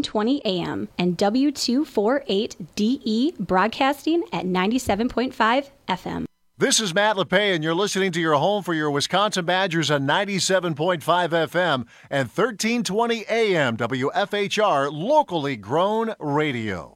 1320 AM, and W248DE broadcasting at 97.5 FM. This is Matt LePay, and you're listening to your home for your Wisconsin Badgers on 97.5 FM and 1320 AM WFHR, locally grown radio.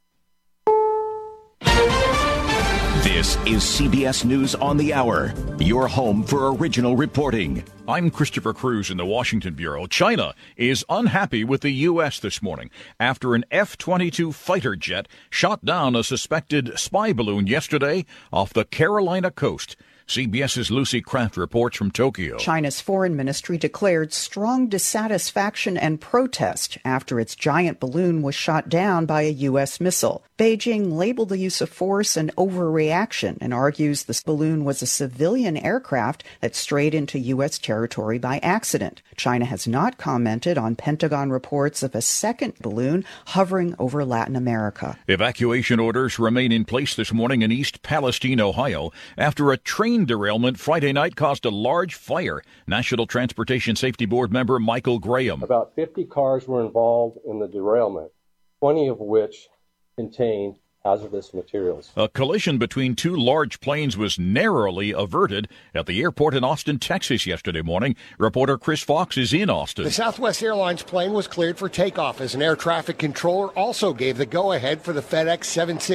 This is CBS News on the Hour, your home for original reporting. I'm Christopher Cruz in the Washington Bureau. China is unhappy with the U.S. this morning after an F-22 fighter jet shot down a suspected spy balloon yesterday off the Carolina coast. CBS's Lucy Kraft reports from Tokyo. China's foreign ministry declared strong dissatisfaction and protest after its giant balloon was shot down by a U.S. missile. Beijing labeled the use of force an overreaction and argues the balloon was a civilian aircraft that strayed into U.S. territory by accident. China has not commented on Pentagon reports of a second balloon hovering over Latin America. Evacuation orders remain in place this morning in East Palestine, Ohio, after a train derailment Friday night caused a large fire. National Transportation Safety Board member Michael Graham. About 50 cars were involved in the derailment, 20 of which contained hazardous materials. A collision between two large planes was narrowly averted at the airport in Austin, Texas yesterday morning. Reporter Chris Fox is in Austin. The Southwest Airlines plane was cleared for takeoff as an air traffic controller also gave the go-ahead for the FedEx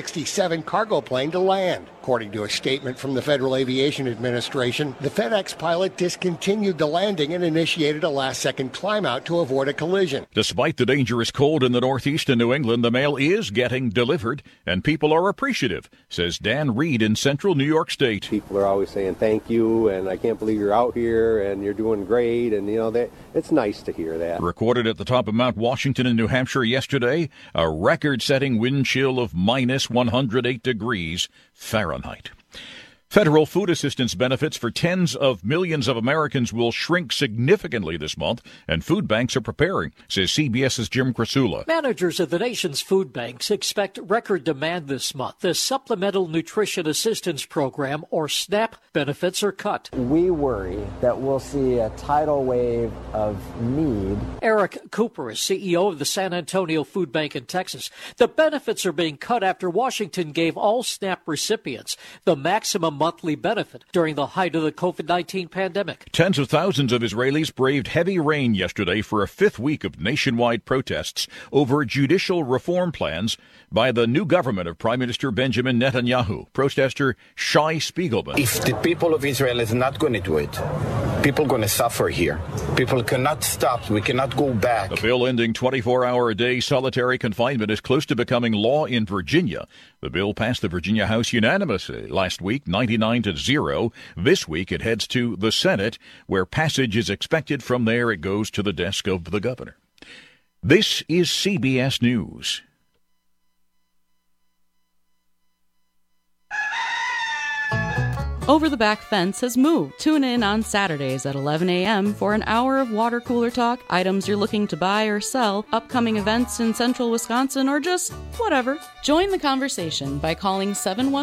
767 cargo plane to land. According to a statement from the Federal Aviation Administration, the FedEx pilot discontinued the landing and initiated a last-second climb-out to avoid a collision. Despite the dangerous cold in the Northeast and New England, the mail is getting delivered, and people are appreciative, says Dan Reed in central New York State. People are always saying thank you, and I can't believe you're out here, and you're doing great, and that it's nice to hear that. Recorded at the top of Mount Washington in New Hampshire yesterday, a record-setting wind chill of minus 108 degrees Fahrenheit. Federal food assistance benefits for tens of millions of Americans will shrink significantly this month, and food banks are preparing, says CBS's Jim Krasula. Managers of the nation's food banks expect record demand this month. The Supplemental Nutrition Assistance Program, or SNAP, benefits are cut. We worry that we'll see a tidal wave of need. Eric Cooper is CEO of the San Antonio Food Bank in Texas. The benefits are being cut after Washington gave all SNAP recipients the maximum monthly benefit during the height of the COVID-19 pandemic. Tens of thousands of Israelis braved heavy rain yesterday for a fifth week of nationwide protests over judicial reform plans by the new government of Prime Minister Benjamin Netanyahu. Protester Shai Spiegelman. If the people of Israel is not going to do it, people are going to suffer here. People cannot stop. We cannot go back. The bill ending 24-hour-a-day solitary confinement is close to becoming law in Virginia. The bill passed the Virginia House unanimously last week, 99-0. This week it heads to the Senate, where passage is expected. From there it goes to the desk of the governor. This is CBS News. Over the Back Fence has moved. Tune in on Saturdays at 11 a.m. for an hour of water cooler talk, items you're looking to buy or sell, upcoming events in central Wisconsin, or just whatever. Join the conversation by calling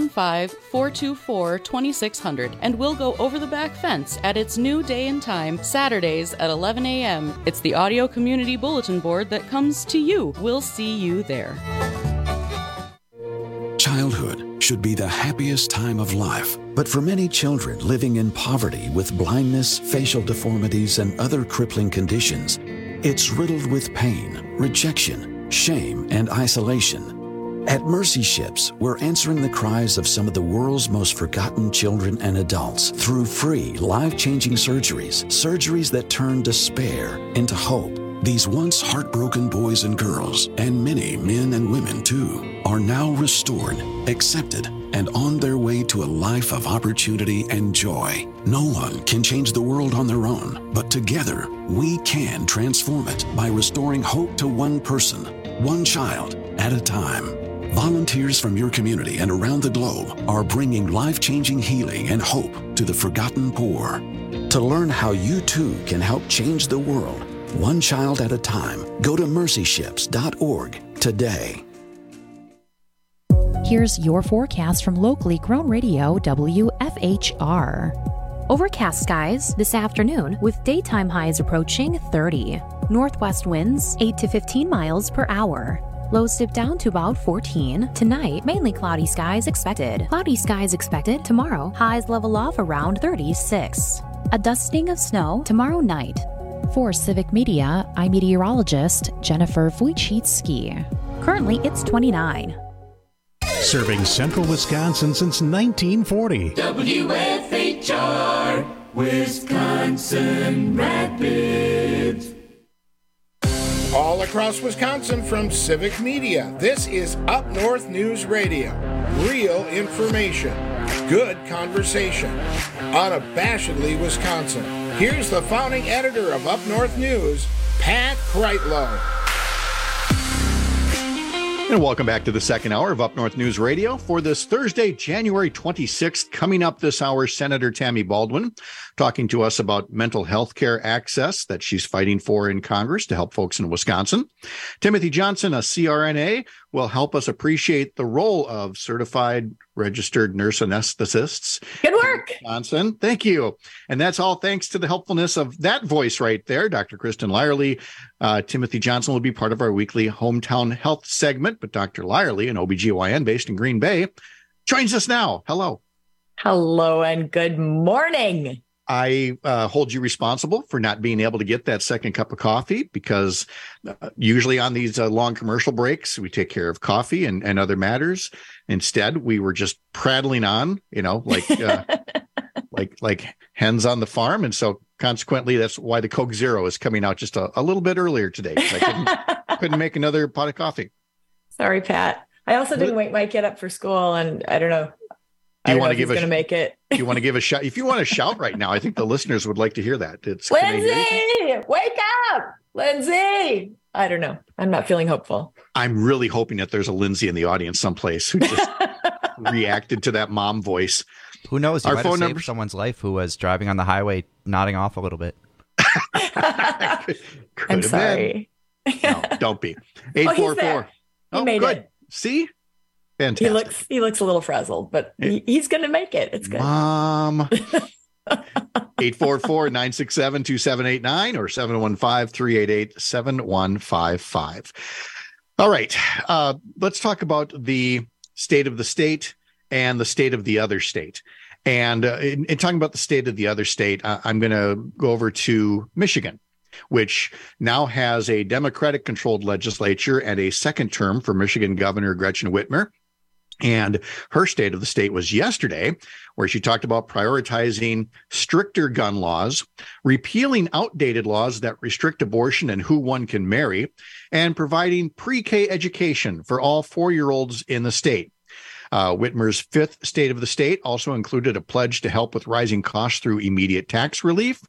715-424-2600, and we'll go over the back fence at its new day and time, Saturdays at 11 a.m. It's the audio community bulletin board that comes to you. We'll see you there. Childhood should be the happiest time of life, but for many children living in poverty with blindness, facial deformities, and other crippling conditions, it's riddled with pain, rejection, shame, and isolation. At Mercy Ships, we're answering the cries of some of the world's most forgotten children and adults through free, life-changing surgeries that turn despair into hope. These once heartbroken boys and girls, and many men and women too, are now restored, accepted, and on their way to a life of opportunity and joy. No one can change the world on their own, but together we can transform it by restoring hope to one person, one child at a time. Volunteers from your community and around the globe are bringing life-changing healing and hope to the forgotten poor. To learn how you too can help change the world, one child at a time, go to mercyships.org today. Here's your forecast from locally grown radio WFHR. Overcast skies this afternoon with daytime highs approaching 30. Northwest winds 8 to 15 miles per hour. Lows dip down to about 14. Tonight, mainly cloudy skies expected. Cloudy skies expected tomorrow. Highs level off around 36. A dusting of snow tomorrow night. For Civic Media, I'm meteorologist Jennifer Wojcicki. Currently, it's 29. Serving central Wisconsin since 1940. WFHR, Wisconsin Rapids. All across Wisconsin from Civic Media, this is Up North News Radio. Real information, good conversation, unabashedly Wisconsin. Here's the founding editor of Up North News, Pat Kreitlow. And welcome back to the second hour of Up North News Radio for this Thursday, January 26th. Coming up this hour, Senator Tammy Baldwin talking to us about mental health care access that she's fighting for in Congress to help folks in Wisconsin. Timothy Johnson, a CRNA, will help us appreciate the role of certified registered nurse anesthetists. Good work. Johnson, thank you. And that's all thanks to the helpfulness of that voice right there, Dr. Kristen Lyerly. Timothy Johnson will be part of our weekly Hometown Health segment, but Dr. Lyerly, an OBGYN based in Green Bay, joins us now. Hello. Hello and good morning. I hold you responsible for not being able to get that second cup of coffee because usually on these long commercial breaks, we take care of coffee and other matters. Instead, we were just prattling on, like hens on the farm. And so consequently, that's why the Coke Zero is coming out just a little bit earlier today. I couldn't make another pot of coffee. Sorry, Pat. I also didn't wake my kid up for school, and I don't know. Do you want to give going to make it? Do you want to give a shout? If you want to shout right now, I think the listeners would like to hear that. It's Lindsay, wake up, Lindsay. I don't know. I'm not feeling hopeful. I'm really hoping that there's a Lindsay in the audience someplace who just reacted to that mom voice. Who knows? You Our might phone have number, saved someone's life who was driving on the highway, nodding off a little bit. I'm sorry. No, don't be. 844. He made good. it. See? Fantastic. He looks a little frazzled, but he's going to make it. It's good. Mom. 844-967-2789 or 715-388-7155. All right. Let's talk about the state of the state and the state of the other state. And in talking about the state of the other state, I'm going to go over to Michigan, which now has a Democratic-controlled legislature and a second term for Michigan Governor Gretchen Whitmer. And her state of the state was yesterday, where she talked about prioritizing stricter gun laws, repealing outdated laws that restrict abortion and who one can marry, and providing pre-K education for all 4-year-olds in the state. Whitmer's fifth state of the state also included a pledge to help with rising costs through immediate tax relief.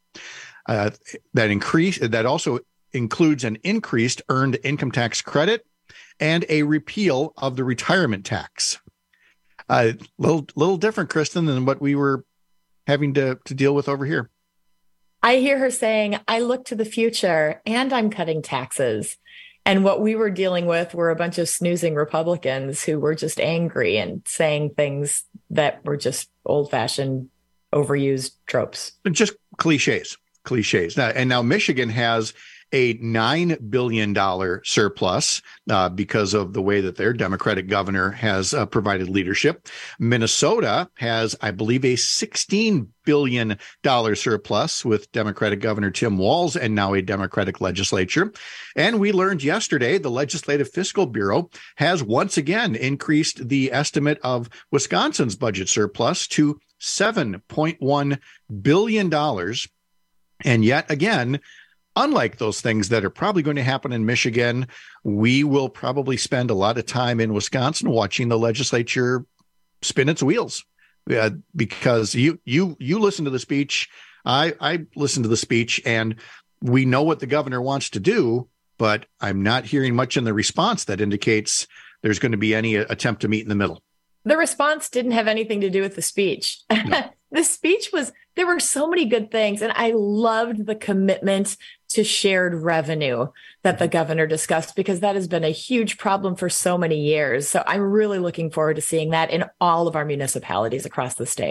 That also includes an increased earned income tax credit and a repeal of the retirement tax. Little different, Kristen, than what we were having to deal with over here. I hear her saying, I look to the future and I'm cutting taxes. And what we were dealing with were a bunch of snoozing Republicans who were just angry and saying things that were just old-fashioned, overused tropes. Just cliches. Now Michigan has a $9 billion surplus because of the way that their Democratic governor has provided leadership. Minnesota has, I believe, a $16 billion surplus with Democratic Governor Tim Walz and now a Democratic legislature. And we learned yesterday the Legislative Fiscal Bureau has once again increased the estimate of Wisconsin's budget surplus to $7.1 billion. And yet again, unlike those things that are probably going to happen in Michigan, we will probably spend a lot of time in Wisconsin watching the legislature spin its wheels. Because you listen to the speech, I listen to the speech, and we know what the governor wants to do, but I'm not hearing much in the response that indicates there's going to be any attempt to meet in the middle. The response didn't have anything to do with the speech. No. The speech there were so many good things, and I loved the commitment to shared revenue that the governor discussed, because that has been a huge problem for so many years. So I'm really looking forward to seeing that in all of our municipalities across the state.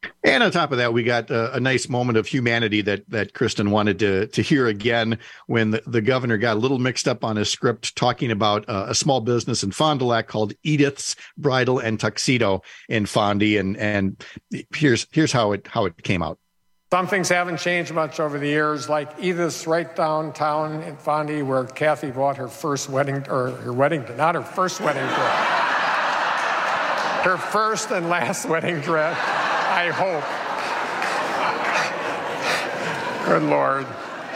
And on top of that, we got a nice moment of humanity that Kristen wanted to hear again when the governor got a little mixed up on his script talking about a small business in Fond du Lac called Edith's Bridal and Tuxedo in Fondy. And here's how it came out. Some things haven't changed much over the years, like Edith's right downtown in Fondy, where Kathy bought her first wedding, or her wedding, not her first wedding dress. Her first and last wedding dress. I hope. Good Lord.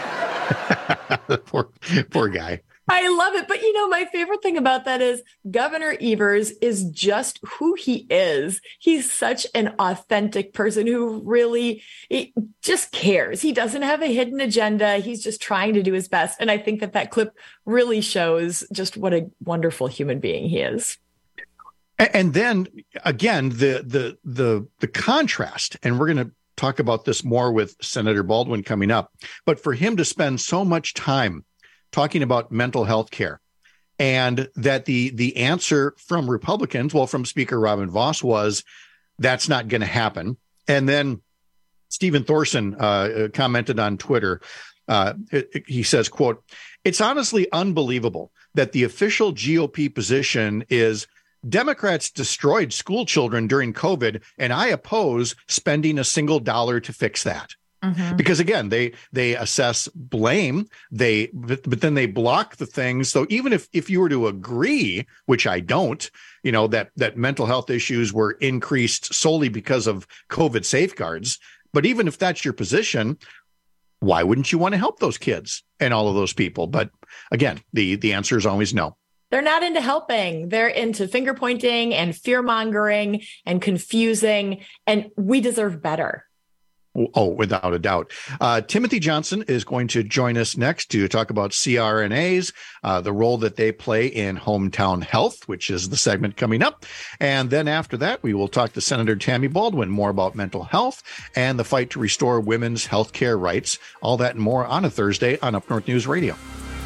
Poor guy. I love it. But, my favorite thing about that is Governor Evers is just who he is. He's such an authentic person who really just cares. He doesn't have a hidden agenda. He's just trying to do his best. And I think that clip really shows just what a wonderful human being he is. And then again, the contrast, and we're going to talk about this more with Senator Baldwin coming up, but for him to spend so much time talking about mental health care, and that the answer from Republicans, from Speaker Robin Vos, was that's not going to happen. And then Stephen Thorson commented on Twitter. He says, quote, "It's honestly unbelievable that the official GOP position is Democrats destroyed school children during COVID, and I oppose spending a single dollar to fix that." Mm-hmm. Because again, they assess blame, but then they block the things. So even if you were to agree, which I don't, that mental health issues were increased solely because of COVID safeguards, but even if that's your position, why wouldn't you want to help those kids and all of those people? But again, the answer is always no. They're not into helping. They're into finger pointing and fear mongering and confusing, and we deserve better. Oh, without a doubt. Timothy Johnson is going to join us next to talk about CRNAs, the role that they play in hometown health, which is the segment coming up. And then after that, we will talk to Senator Tammy Baldwin more about mental health and the fight to restore women's health care rights. All that and more on a Thursday on Up North News Radio.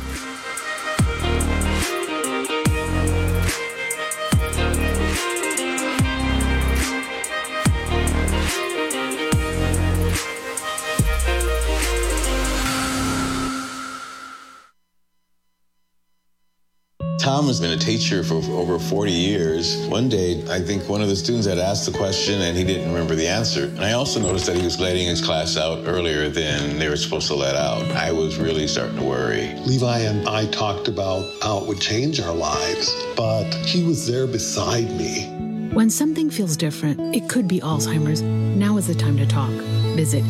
Tom has been a teacher for over 40 years. One day, I think one of the students had asked the question and he didn't remember the answer. And I also noticed that he was letting his class out earlier than they were supposed to let out. I was really starting to worry. Levi and I talked about how it would change our lives, but he was there beside me. When something feels different, it could be Alzheimer's. Now is the time to talk. Visit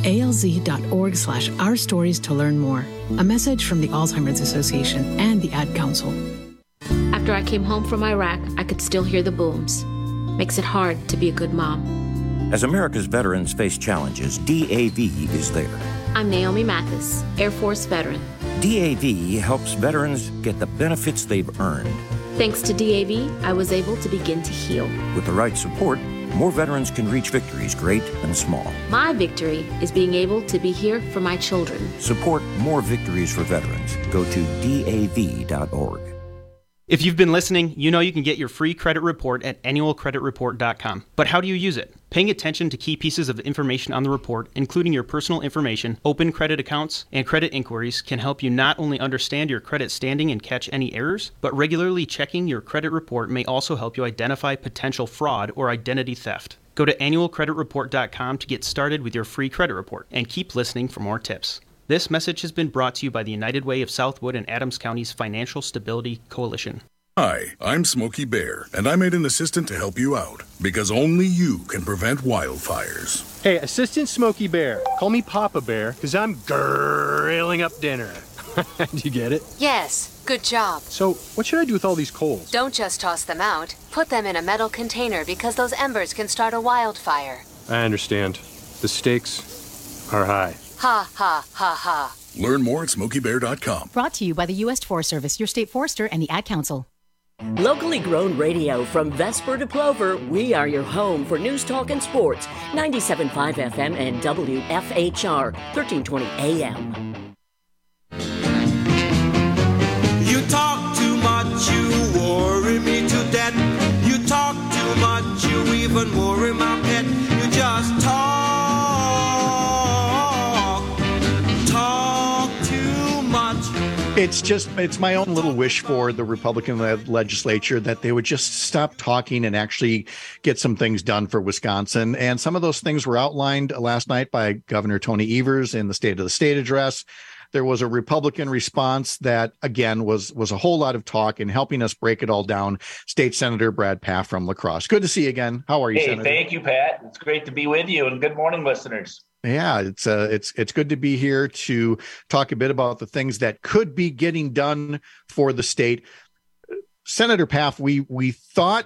alz.org/ourstories to learn more. A message from the Alzheimer's Association and the Ad Council. After I came home from Iraq, I could still hear the booms. Makes it hard to be a good mom. As America's veterans face challenges, DAV is there. I'm Naomi Mathis, Air Force veteran. DAV helps veterans get the benefits they've earned. Thanks to DAV, I was able to begin to heal. With the right support, more veterans can reach victories, great and small. My victory is being able to be here for my children. Support more victories for veterans. Go to DAV.org. If you've been listening, you know you can get your free credit report at annualcreditreport.com. But how do you use it? Paying attention to key pieces of information on the report, including your personal information, open credit accounts, and credit inquiries, can help you not only understand your credit standing and catch any errors, but regularly checking your credit report may also help you identify potential fraud or identity theft. Go to annualcreditreport.com to get started with your free credit report, and keep listening for more tips. This message has been brought to you by the United Way of Southwood and Adams County's Financial Stability Coalition. Hi, I'm Smokey Bear, and I made an assistant to help you out, because only you can prevent wildfires. Hey, Assistant Smokey Bear, call me Papa Bear, because I'm grilling up dinner. Do you get it? Yes, good job. So, what should I do with all these coals? Don't just toss them out. Put them in a metal container, because those embers can start a wildfire. I understand. The stakes are high. Ha, ha, ha, ha. Learn more at SmokeyBear.com. Brought to you by the U.S. Forest Service, your state forester, and the Ad Council. Locally grown radio from Vesper to Plover, we are your home for news, talk, and sports. 97.5 FM and WFHR, 1320 AM. You talk too much, you worry me to death. You talk too much, you even worry my pet. You just talk. It's my own little wish for the Republican legislature that they would just stop talking and actually get some things done for Wisconsin. And some of those things were outlined last night by Governor Tony Evers in the State of the State address. There was a Republican response that, again, was a whole lot of talk, and helping us break it all down, State Senator Brad Pfaff from La Crosse. Good to see you again. How are you, Senator? Thank you, Pat. It's great to be with you, and good morning, listeners. Yeah, it's good to be here to talk a bit about the things that could be getting done for the state. Senator Pfaff, we thought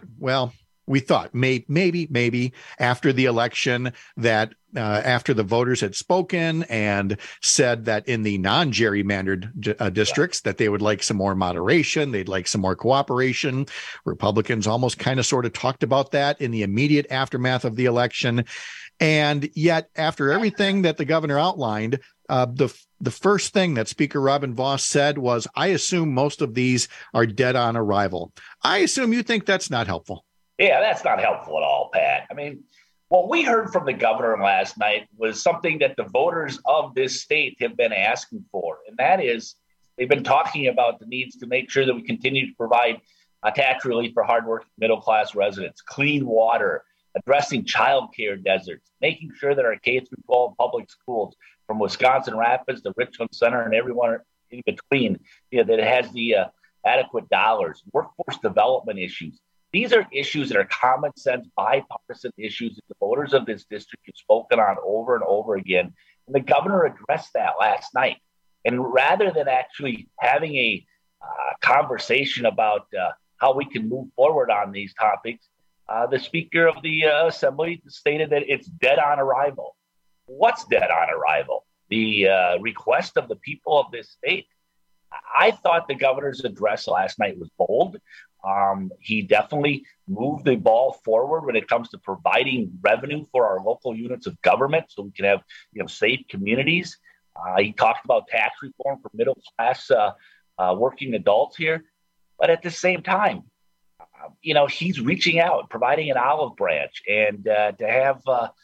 maybe after the election that after the voters had spoken and said that in the non-gerrymandered districts that they would like some more moderation, they'd like some more cooperation. Republicans almost kind of sort of talked about that in the immediate aftermath of the election. And yet, after everything that the governor outlined, the first thing that Speaker Robin Vos said was, I assume most of these are dead on arrival. I assume you think that's not helpful. Yeah, that's not helpful at all, Pat. I mean, what we heard from the governor last night was something that the voters of this state have been asking for. And that is, they've been talking about the needs to make sure that we continue to provide tax relief for hardworking middle-class residents, clean water, addressing child care deserts, making sure that our K-12 public schools from Wisconsin Rapids to Richland Center and everyone in between, that it has the adequate dollars, workforce development issues. These are issues that are common sense, bipartisan issues that the voters of this district have spoken on over and over again. And the governor addressed that last night. And rather than actually having a conversation about how we can move forward on these topics, the Speaker of the Assembly stated that it's dead on arrival. What's dead on arrival? The request of the people of this state. I thought the governor's address last night was bold. He definitely moved the ball forward when it comes to providing revenue for our local units of government so we can have safe communities. He talked about tax reform for middle class working adults here. But at the same time, he's reaching out, providing an olive branch, and to have,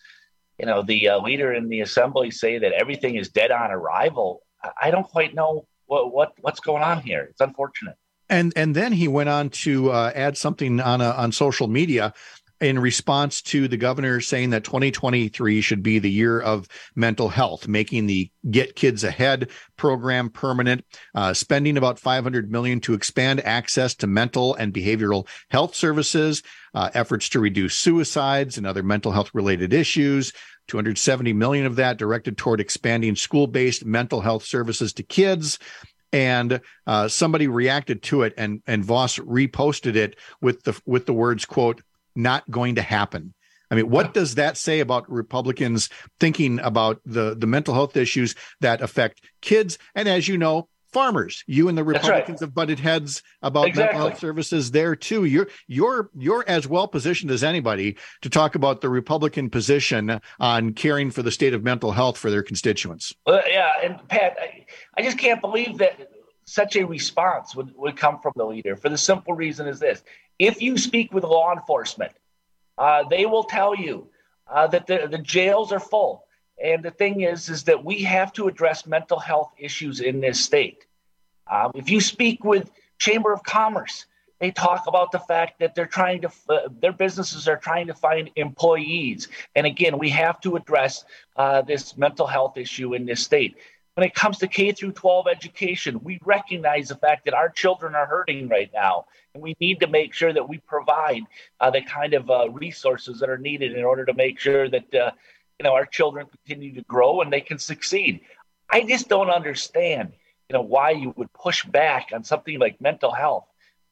the leader in the assembly say that everything is dead on arrival. I don't quite know what's going on here. It's unfortunate. And then he went on to add something on social media in response to the governor saying that 2023 should be the year of mental health, making the Get Kids Ahead program permanent, spending about $500 million to expand access to mental and behavioral health services, efforts to reduce suicides and other mental health related issues, $270 million of that directed toward expanding school-based mental health services to kids. And somebody reacted to it, and Vos reposted it with the words, quote, "not going to happen." I mean, what does that say about Republicans thinking about the mental health issues that affect kids? And as you know, farmers. You and the Republicans have butted heads about mental health services there too. You're as well positioned as anybody to talk about the Republican position on caring for the state of mental health for their constituents. Yeah, and Pat, I just can't believe that such a response would come from the leader, for the simple reason is this. If you speak with law enforcement, they will tell you that the jails are full. And the thing is that we have to address mental health issues in this state. If you speak with Chamber of Commerce, they talk about the fact that their businesses are trying to find employees. And again, we have to address this mental health issue in this state. When it comes to K-12 education, we recognize the fact that our children are hurting right now. And we need to make sure that we provide the kind of resources that are needed in order to make sure that our children continue to grow and they can succeed. I just don't understand, why you would push back on something like mental health.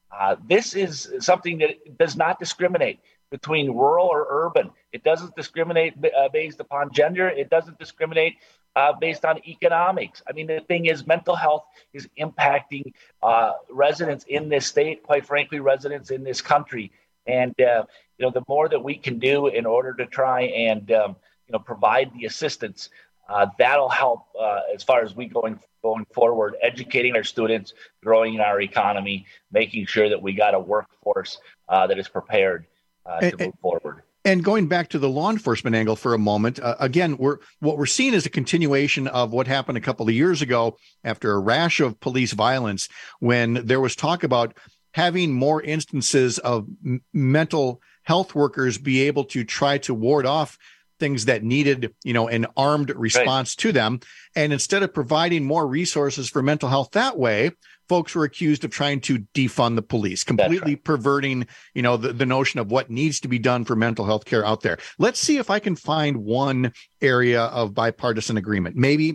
This is something that does not discriminate between rural or urban. It doesn't discriminate based upon gender. It doesn't discriminate based on economics. I mean, the thing is, mental health is impacting residents in this state, quite frankly, residents in this country. And, the more that we can do in order to try and provide the assistance, that'll help as far as we going forward, educating our students, growing our economy, making sure that we got a workforce that is prepared to move forward. And going back to the law enforcement angle for a moment, again, what we're seeing is a continuation of what happened a couple of years ago after a rash of police violence, when there was talk about having more instances of mental health workers be able to try to ward off things that needed, an armed response to them. And instead of providing more resources for mental health that way, folks were accused of trying to defund the police, completely perverting, the notion of what needs to be done for mental health care out there. Let's see if I can find one area of bipartisan agreement. Maybe.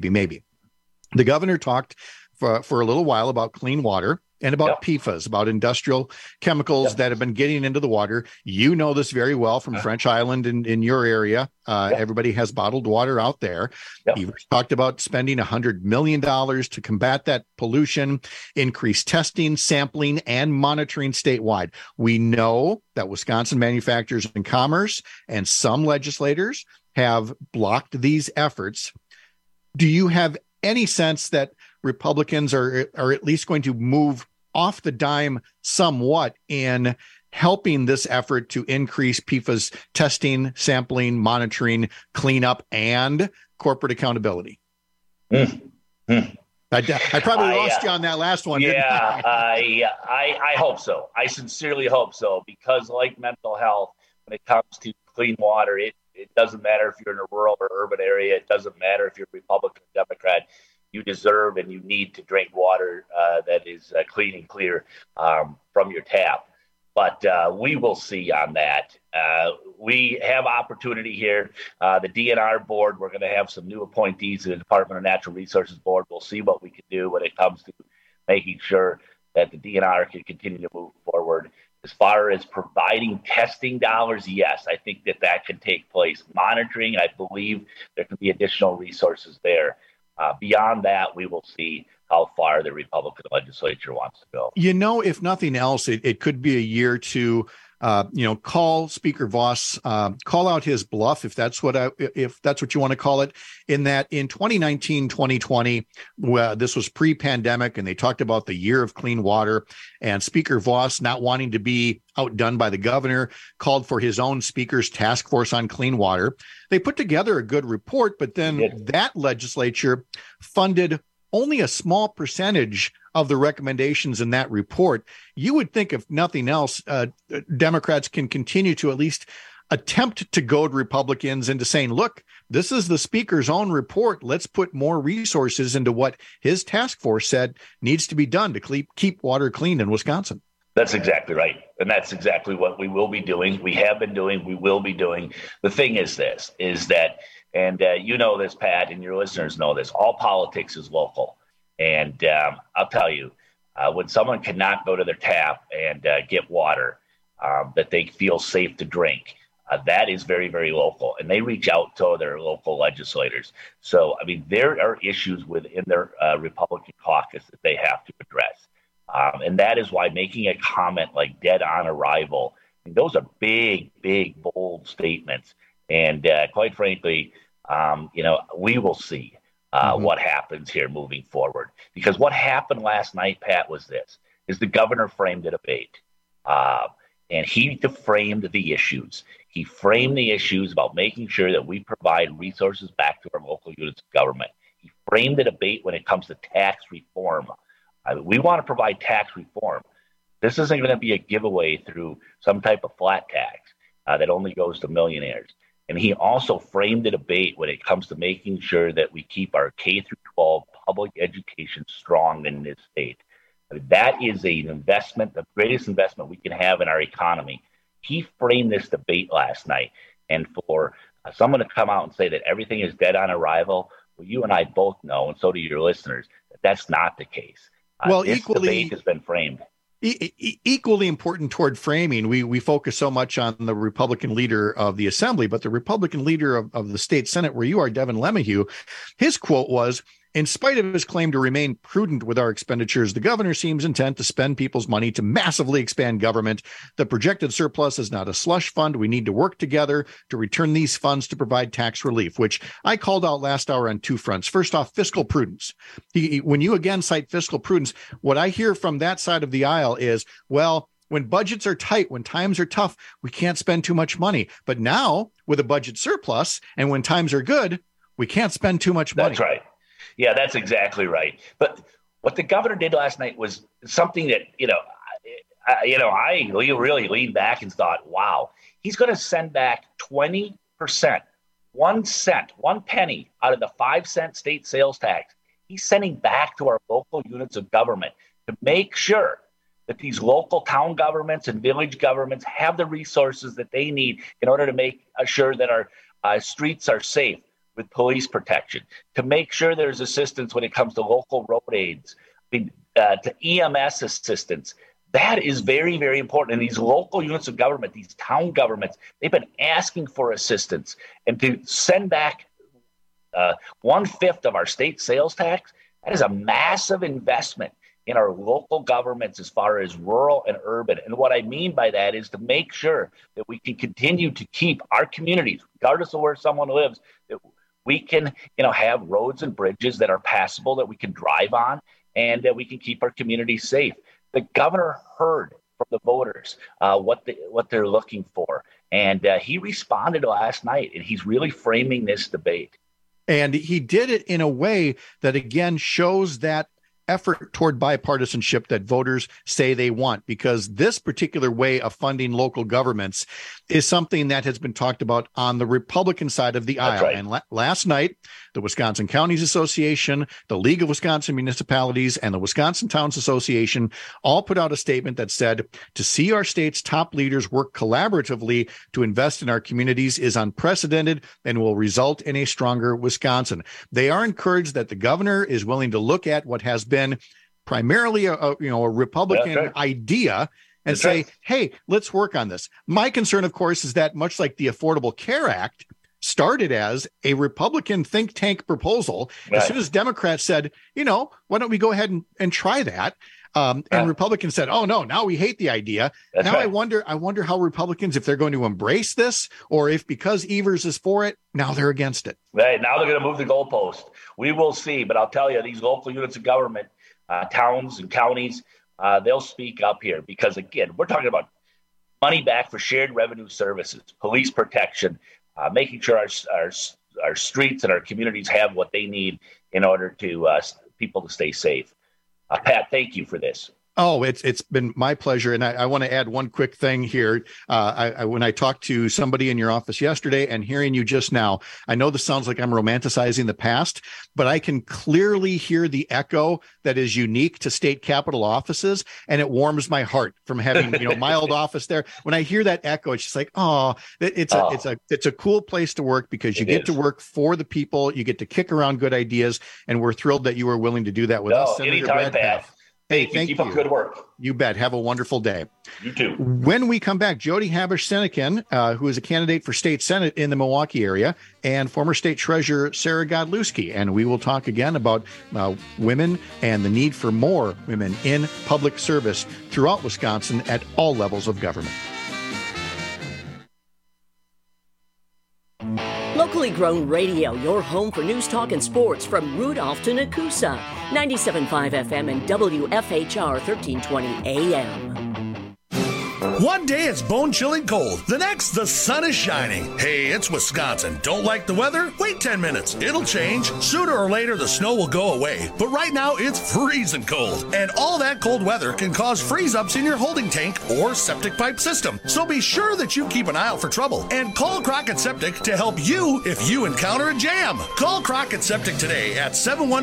The governor talked for a little while about clean water and about PFAS, about industrial chemicals that have been getting into the water. You know this very well from French Island in your area. Everybody has bottled water out there. He talked about spending $100 million to combat that pollution, increase testing, sampling, and monitoring statewide. We know that Wisconsin Manufacturers and Commerce and some legislators have blocked these efforts. Do you have any sense that Republicans are at least going to move off the dime somewhat in helping this effort to increase PFAS testing, sampling, monitoring, cleanup, and corporate accountability? I probably lost you on that last one. I hope so. I sincerely hope so, because like mental health, when it comes to clean water, it doesn't matter if you're in a rural or urban area. It doesn't matter if you're Republican or Democrat. You deserve and you need to drink water that is clean and clear from your tap. But we will see on that. We have opportunity here. The DNR board, we're going to have some new appointees to the Department of Natural Resources board. We'll see what we can do when it comes to making sure that the DNR can continue to move forward. As far as providing testing dollars, yes, I think that can take place. Monitoring, I believe there can be additional resources there. Beyond that, we will see how far the Republican legislature wants to go. If nothing else, it could be a year to, call Speaker Voss, call out his bluff, if that's what you want to call it, in that in 2019, 2020, this was pre-pandemic, and they talked about the year of clean water, and Speaker Voss, not wanting to be outdone by the governor, called for his own speaker's task force on clean water. They put together a good report, but then that legislature funded only a small percentage of the recommendations in that report. You would think, if nothing else, Democrats can continue to at least attempt to goad Republicans into saying, look, this is the speaker's own report. Let's put more resources into what his task force said needs to be done to keep water clean in Wisconsin. That's exactly right. And that's exactly what we will be doing. We have been doing, we will be doing. The thing is this, and you know this, Pat, and your listeners know this, all politics is local. And I'll tell you, when someone cannot go to their tap and get water that they feel safe to drink, that is very, very local. And they reach out to their local legislators. So, there are issues within their Republican caucus that they have to address. And that is why making a comment like dead on arrival, those are big, big, bold statements. And quite frankly, we will see what happens here moving forward. Because what happened last night, Pat, was the governor framed a debate. And he framed the issues. He framed the issues about making sure that we provide resources back to our local units of government. He framed the debate when it comes to tax reform. We want to provide tax reform. This isn't going to be a giveaway through some type of flat tax that only goes to millionaires. And he also framed the debate when it comes to making sure that we keep our K through 12 public education strong in this state. That is an investment, the greatest investment we can have in our economy. He framed this debate last night. And for someone to come out and say that everything is dead on arrival, well, you and I both know, and so do your listeners, that that's not the case. This debate has been framed. Equally important toward framing, we focus so much on the Republican leader of the Assembly, but the Republican leader of the state Senate, where you are, Devin LeMahieu, his quote was, "In spite of his claim to remain prudent with our expenditures, the governor seems intent to spend people's money to massively expand government. The projected surplus is not a slush fund. We need to work together to return these funds to provide tax relief," which I called out last hour on two fronts. First off, fiscal prudence. When you again cite fiscal prudence, what I hear from that side of the aisle is, well, when budgets are tight, when times are tough, we can't spend too much money. But now with a budget surplus and when times are good, we can't spend too much money. That's right. Yeah, that's exactly right. But what the governor did last night was something that, I really leaned back and thought, wow, he's going to send back 20%, 1 cent, 1 penny out of the 5-cent state sales tax. He's sending back to our local units of government to make sure that these local town governments and village governments have the resources that they need in order to make sure that our streets are safe with police protection, to make sure there's assistance when it comes to local road aids, to EMS assistance. That is very, very important. And these local units of government, these town governments, they've been asking for assistance. And to send back 1/5 of our state sales tax, that is a massive investment in our local governments as far as rural and urban. And what I mean by that is to make sure that we can continue to keep our communities, regardless of where someone lives, that we can, have roads and bridges that are passable, that we can drive on, and that we can keep our communities safe. The governor heard from the voters what they're looking for, and he responded last night, and he's really framing this debate. And he did it in a way that, again, shows that effort toward bipartisanship that voters say they want, because this particular way of funding local governments is something that has been talked about on the Republican side of the aisle. Right. And last night, the Wisconsin Counties Association, the League of Wisconsin Municipalities, and the Wisconsin Towns Association all put out a statement that said, to see our state's top leaders work collaboratively to invest in our communities is unprecedented and will result in a stronger Wisconsin. They are encouraged that the governor is willing to look at what has been primarily a Republican idea and say, hey, let's work on this. My concern, of course, is that much like the Affordable Care Act started as a Republican think tank proposal, as soon as Democrats said, why don't we go ahead and try that? And Republicans said, oh, no, now we hate the idea. I wonder how Republicans, if they're going to embrace this, or if because Evers is for it, now they're against it. Right. Now they're going to move the goalpost. We will see. But I'll tell you, these local units of government, towns and counties, they'll speak up here because, again, we're talking about money back for shared revenue services, police protection, making sure our streets and our communities have what they need in order to people to stay safe. Pat, thank you for this. Oh, it's been my pleasure. And I want to add one quick thing here. When I talked to somebody in your office yesterday and hearing you just now, I know this sounds like I'm romanticizing the past, but I can clearly hear the echo that is unique to state capitol offices. And it warms my heart from having, my old office there. When I hear that echo, it's just like, it's a cool place to work because you get to work for the people. You get to kick around good ideas. And we're thrilled that you were willing to do that with us. Anytime, Pat. Hey, thank you. Keep up good work. You bet. Have a wonderful day. You too. When we come back, Jody Habush-Senekin, who is a candidate for state senate in the Milwaukee area, and former state treasurer Sarah Godlewski. And we will talk again about women and the need for more women in public service throughout Wisconsin at all levels of government. Locally grown radio, your home for news, talk, and sports from Rudolph to Nakusa. 97.5 FM and WFHR 1320 AM. One day it's bone-chilling cold. The next, the sun is shining. Hey, it's Wisconsin. Don't like the weather? Wait 10 minutes. It'll change. Sooner or later, the snow will go away. But right now, it's freezing cold. And all that cold weather can cause freeze-ups in your holding tank or septic pipe system. So be sure that you keep an eye out for trouble. And call Crockett Septic to help you if you encounter a jam. Call Crockett Septic today at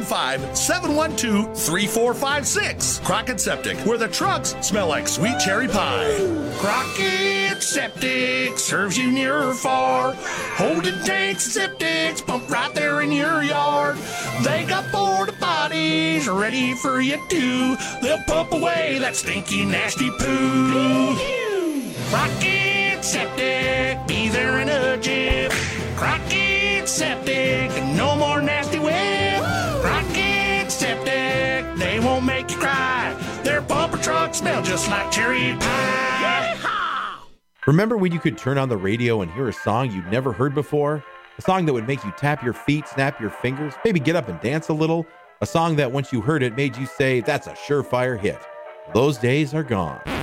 715-712-3456. Crockett Septic, where the trucks smell like sweet cherry pie. Crockett Septic serves you near or far. Holding tanks and septics pump right there in your yard. They got porta potties ready for you too. They'll pump away that stinky, nasty poo. Crockett Septic, be there in a jiff. Crockett Septic, no more nasty whip. Crockett Septic, they won't make you cry. Their bumper trucks smell just like cherry pie. Remember when you could turn on the radio and hear a song you'd never heard before? A song that would make you tap your feet, snap your fingers, maybe get up and dance a little? A song that once you heard it made you say, that's a surefire hit. Those days are gone.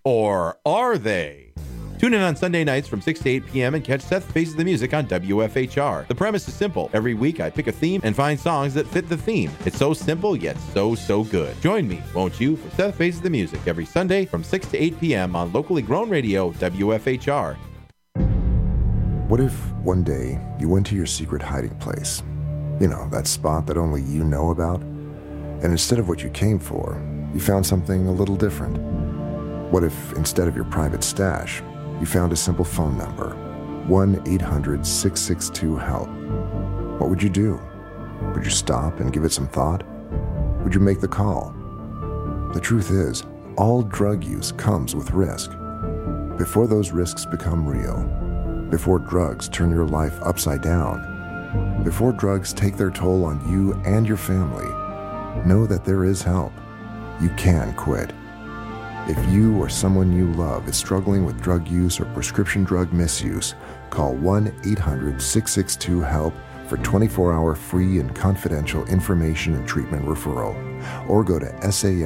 Or are they? Tune in on Sunday nights from 6 to 8 p.m. and catch Seth Faces the Music on WFHR. The premise is simple. Every week I pick a theme and find songs that fit the theme. It's so simple, yet so good. Join me, won't you, for Seth Faces the Music every Sunday from 6 to 8 p.m. on locally grown radio, WFHR. What if one day you went to your secret hiding place? You know, that spot that only you know about? And instead of what you came for, you found something a little different. What if instead of your private stash, you found a simple phone number, 1-800-662-HELP. What would you do? Would you stop and give it some thought? Would you make the call? The truth is, all drug use comes with risk. Before those risks become real, before drugs turn your life upside down, before drugs take their toll on you and your family, know that there is help. You can quit. If you or someone you love is struggling with drug use or prescription drug misuse, call 1-800-662-HELP for 24-hour free and confidential information and treatment referral, or go to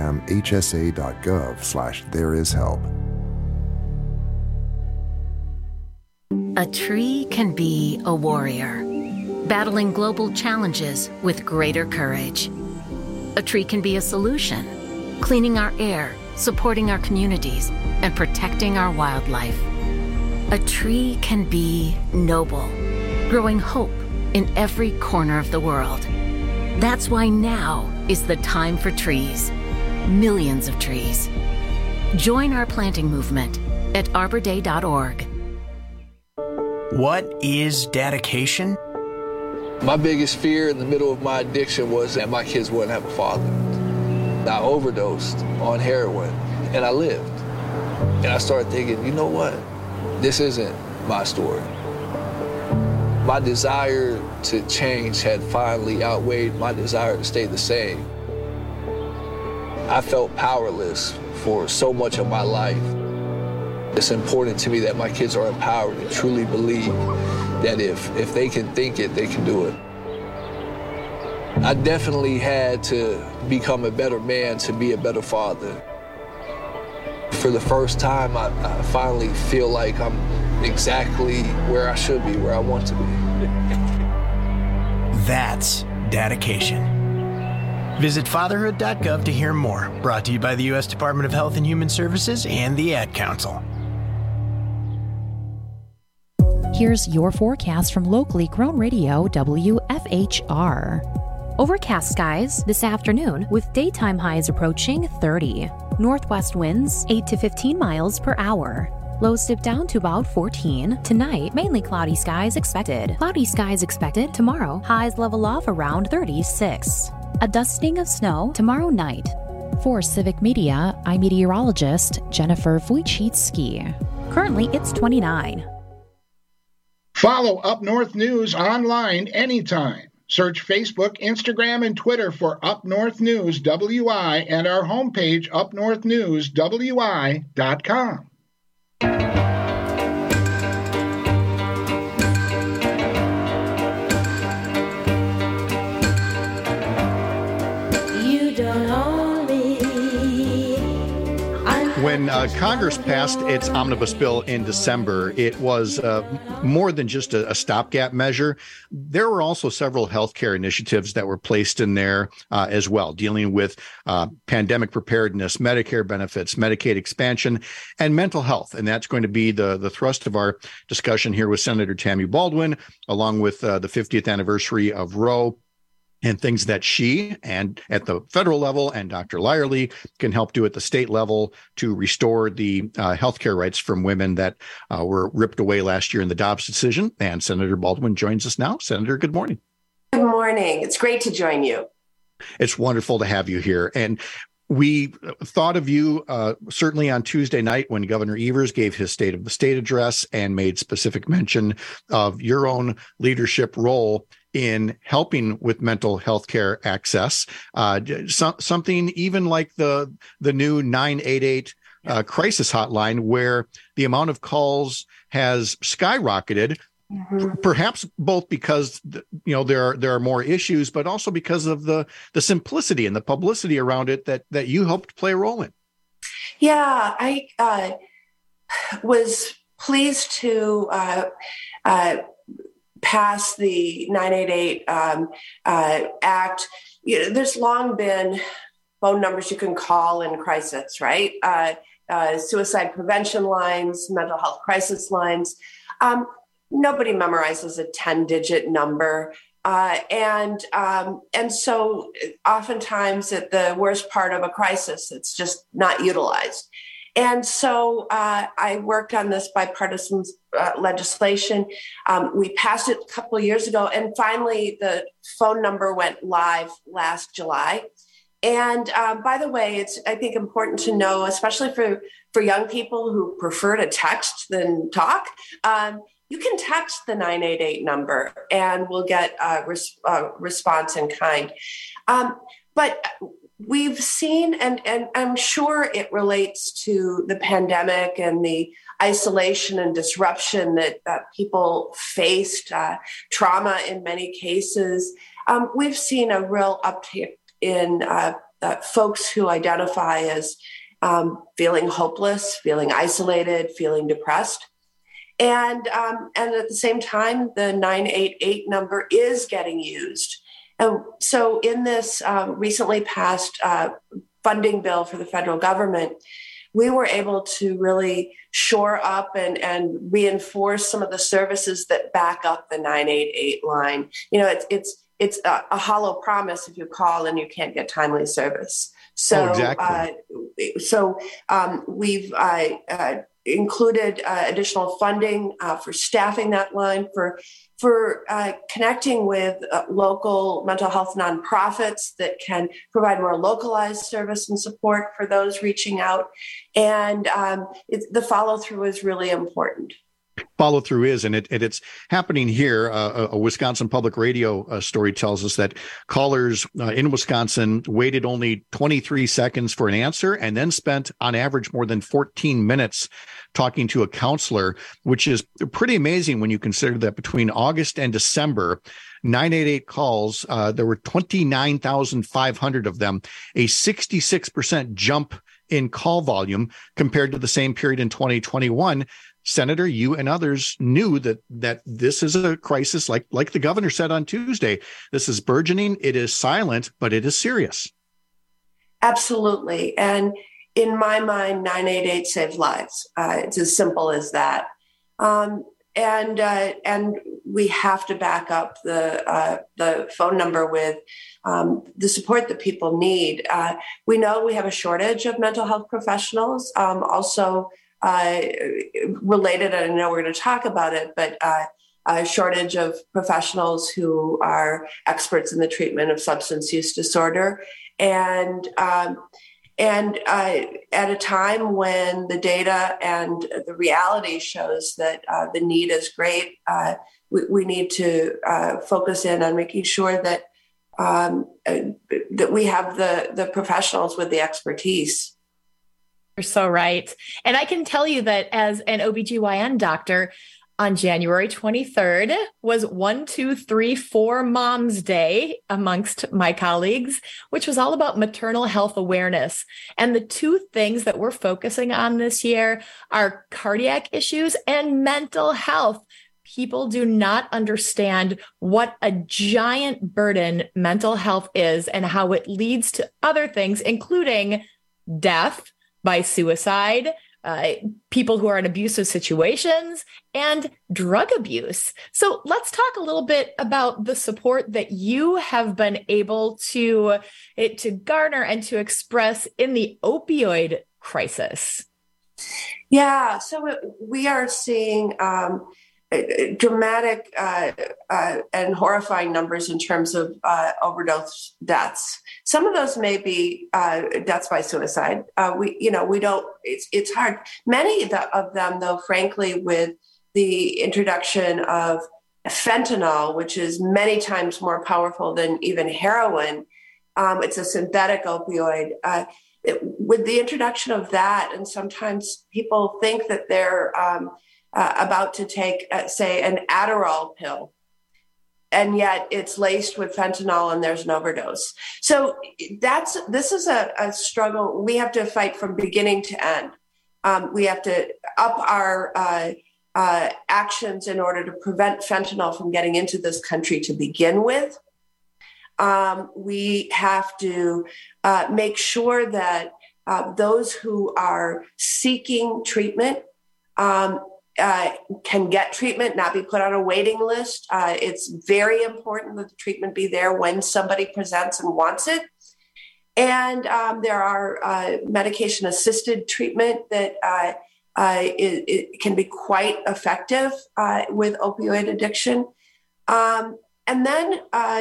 samhsa.gov/thereishelp. A tree can be a warrior, battling global challenges with greater courage. A tree can be a solution, cleaning our air, supporting our communities, and protecting our wildlife. A tree can be noble, growing hope in every corner of the world. That's why now is the time for trees. Millions of trees. Join our planting movement at arborday.org. What is dedication? My biggest fear in the middle of my addiction was that my kids wouldn't have a father. I overdosed on heroin, and I lived. And I started thinking, you know what? This isn't my story. My desire to change had finally outweighed my desire to stay the same. I felt powerless for so much of my life. It's important to me that my kids are empowered and truly believe that if they can think it, they can do it. I definitely had to become a better man to be a better father. For the first time, I finally feel like I'm exactly where I should be, where I want to be. That's dedication. Visit fatherhood.gov to hear more. Brought to you by the U.S. Department of Health and Human Services and the Ad Council. Here's your forecast from locally grown radio WFHR. Overcast skies this afternoon with daytime highs approaching 30. Northwest winds 8 to 15 miles per hour. Lows dip down to about 14. Tonight, mainly cloudy skies expected. Cloudy skies expected tomorrow. Highs level off around 36. A dusting of snow tomorrow night. For Civic Media, I'm meteorologist Jennifer Wojcicki. Currently, it's 29. Follow Up North News online anytime. Search Facebook, Instagram, and Twitter for Up North News WI and our homepage, upnorthnewswi.com. You don't own me. When Congress passed its omnibus bill in December, it was more than just a stopgap measure. There were also several healthcare initiatives that were placed in there as well, dealing with pandemic preparedness, Medicare benefits, Medicaid expansion, and mental health. And that's going to be the thrust of our discussion here with Senator Tammy Baldwin, along with the 50th anniversary of Roe, and things that she and at the federal level and Dr. Lyerly can help do at the state level to restore the healthcare rights from women that were ripped away last year in the Dobbs decision. And Senator Baldwin joins us now. Senator, good morning. Good morning. It's great to join you. It's wonderful to have you here. And we thought of you certainly on Tuesday night when Governor Evers gave his State of the State address and made specific mention of your own leadership role in helping with mental health care access, something even like the new 988 crisis hotline, where the amount of calls has skyrocketed. Mm-hmm. Perhaps both because there are more issues, but also because of the simplicity and the publicity around it that you helped play a role in. Yeah, I was pleased to pass the 988 Act. There's long been phone numbers you can call in crisis, right? Suicide prevention lines, mental health crisis lines. Nobody memorizes a 10-digit number. And so oftentimes at the worst part of a crisis, it's just not utilized. And so I worked on this bipartisan legislation. We passed it a couple of years ago, and finally the phone number went live last July. And by the way, it's, I think, important to know, especially for young people who prefer to text than talk, you can text the 988 number and we'll get a response in kind. But we've seen, and I'm sure it relates to the pandemic and the isolation and disruption that people faced, trauma in many cases. We've seen a real uptick in folks who identify as feeling hopeless, feeling isolated, feeling depressed. And at the same time, the 988 number is getting used. And so in this recently passed funding bill for the federal government, we were able to really shore up and reinforce some of the services that back up the 988 line. It's a hollow promise if you call and you can't get timely service. So, exactly. We've included additional funding for staffing that line, for connecting with local mental health nonprofits that can provide more localized service and support for those reaching out. And the follow through is really important. Follow through is, and it's happening here. A Wisconsin Public Radio story tells us that callers in Wisconsin waited only 23 seconds for an answer and then spent on average more than 14 minutes talking to a counselor, which is pretty amazing when you consider that between August and December, 988 calls, there were 29,500 of them, a 66% jump in call volume compared to the same period in 2021. Senator, you and others knew that this is a crisis, like the governor said on Tuesday. This is burgeoning. It is silent, but it is serious. Absolutely. And in my mind, 988 saves lives. It's as simple as that. And we have to back up the phone number with the support that people need. We know we have a shortage of mental health professionals. Also, related, and I know we're going to talk about it, but a shortage of professionals who are experts in the treatment of substance use disorder. And at a time when the data and the reality shows that the need is great, we need to focus in on making sure that that we have the professionals with the expertise. You're so right. And I can tell you that as an OBGYN doctor, on January 23rd was 1-2-3-4 Moms Day amongst my colleagues, which was all about maternal health awareness. And the two things that we're focusing on this year are cardiac issues and mental health. People do not understand what a giant burden mental health is and how it leads to other things, including death by suicide, people who are in abusive situations, and drug abuse. So let's talk a little bit about the support that you have been able to garner and to express in the opioid crisis. Yeah, so we are seeing dramatic and horrifying numbers in terms of overdose deaths. Some of those may be deaths by suicide. We don't. It's hard. Many of them, though, frankly, with the introduction of fentanyl, which is many times more powerful than even heroin. It's a synthetic opioid. With the introduction of that, and sometimes people think that they're about to take, say, an Adderall pill. and yet it's laced with fentanyl and there's an overdose. So this is a struggle we have to fight from beginning to end. We have to up our actions in order to prevent fentanyl from getting into this country to begin with. We have to make sure that those who are seeking treatment can get treatment, not be put on a waiting list. It's very important that the treatment be there when somebody presents and wants it. And there are medication-assisted treatment that it can be quite effective with opioid addiction. And then,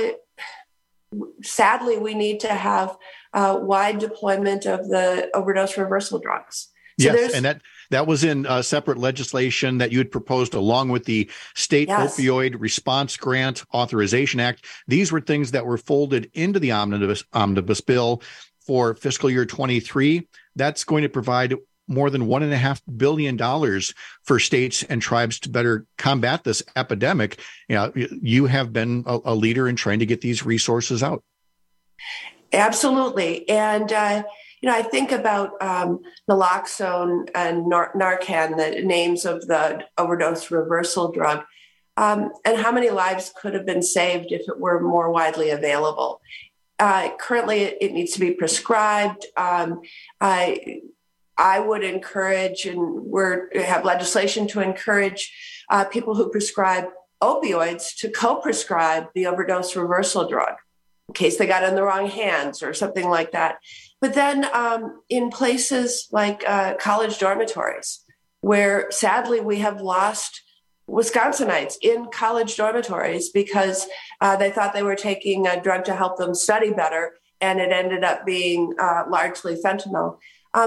sadly, we need to have wide deployment of the overdose reversal drugs. So yes, and that was in separate legislation that you had proposed along with the State Opioid Response Grant Authorization Act. These were things that were folded into the omnibus bill for fiscal year 23. That's going to provide more than $1.5 billion for states and tribes to better combat this epidemic. You have been a leader in trying to get these resources out. Absolutely. And, I think about naloxone and Narcan, the names of the overdose reversal drug, and how many lives could have been saved if it were more widely available. Currently, it needs to be prescribed. I would encourage, and we have legislation to encourage people who prescribe opioids to co-prescribe the overdose reversal drug in case they got it in the wrong hands or something like that. But then in places like college dormitories, where sadly we have lost Wisconsinites in college dormitories because they thought they were taking a drug to help them study better, and it ended up being largely fentanyl.